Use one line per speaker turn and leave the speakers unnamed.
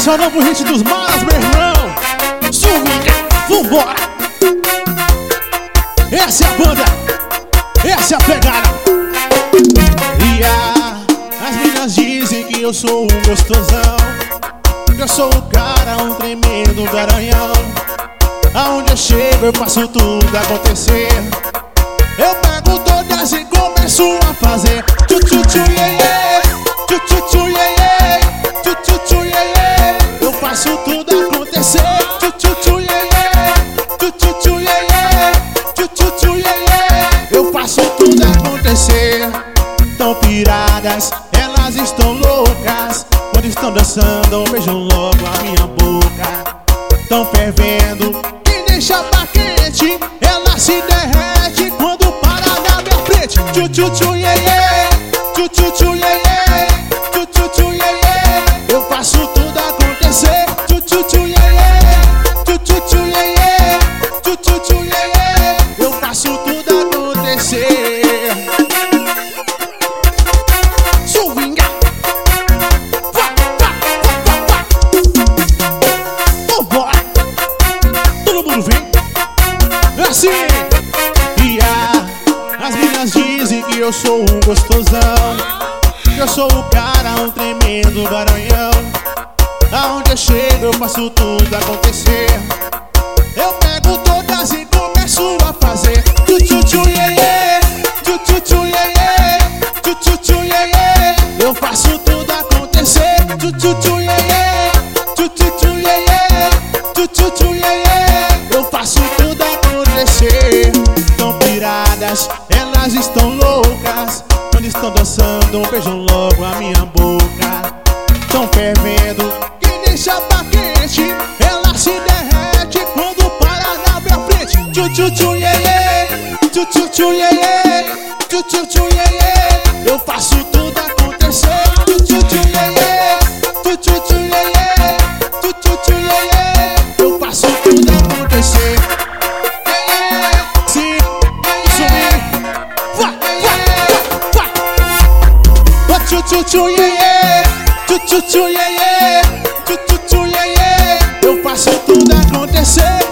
é o novo hit dos malas, meu irmão. Swinga, vambora. Essa é a banda, essa é a pegada. As meninas dizem que eu sou um gostosão, que eu sou o cara, um tremendo garanhão. Aonde eu chego eu faço tudo acontecer. Eu pego todas e começo a fazer tchu-tchu-tchu, iê-iê, tchu-tchu-tchu, iê-iê, tchu-tchu-tchu, iê-iê. Eu faço tudo acontecer. Tchu-tchu-tchu, iê-iê, tchu-tchu-tchu, iê-iê, tchu-tchu-tchu, iê-iê. Eu faço tudo acontecer. Tão piradas, elas estão loucas. Quando estão dançando, beijam logo a minha boca. Tão fervendo, quem deixa pra quente, ela se derrete quando para na minha frente. Tchu-tchu-tchu, iê-iê, tchu-tchu-tchu, iê-iê, tchu-tchu-tchu, iê-iê. Eu faço tudo acontecer. Tchu-tchu-tchu, iê-iê, tchu-tchu-tchu, iê-iê, tchu-tchu-tchu, iê-iê. Eu faço tudo acontecer. Assim, as meninas dizem que eu sou um gostosão, que eu sou o cara, um tremendo garanhão. Aonde eu chego eu faço tudo acontecer. Eu pego todas e começo a fazer tchu-tchu-tchu, iê-iê, tchu-tchu-tchu, iê-iê, tchu-tchu-tchu, iê-iê. Eu faço tudo acontecer. Tchu-tchu-tchu, iê-iê, tchu-tchu-tchu, iê-iê, tchu-tchu-tchu, iê-iê. Eu faço tudo acontecer. Tão piradas, elas estão loucas. Quando estão dançando, beijam logo a minha boca. Tão fervendo, quem deixa pra quente, ela se derrete quando para na minha frente. Tchu-tchu-tchu, iê-iê, tchu-tchu-tchu, iê-iê, tchu-tchu-tchu, iê-iê. Eu faço tudo acontecer. Tchu-tchu-tchu, iê-iê, tchu-tchu-tchu, iê-iê, tchu-tchu-tchu, iê-iê. Eu faço tudo acontecer. Sim, isso mesmo. Tchu-tchu-tchu, iê-iê, tchu-tchu-tchu, iê-iê, tchu-tchu-tchu, iê-iê. Eu faço tudo acontecer.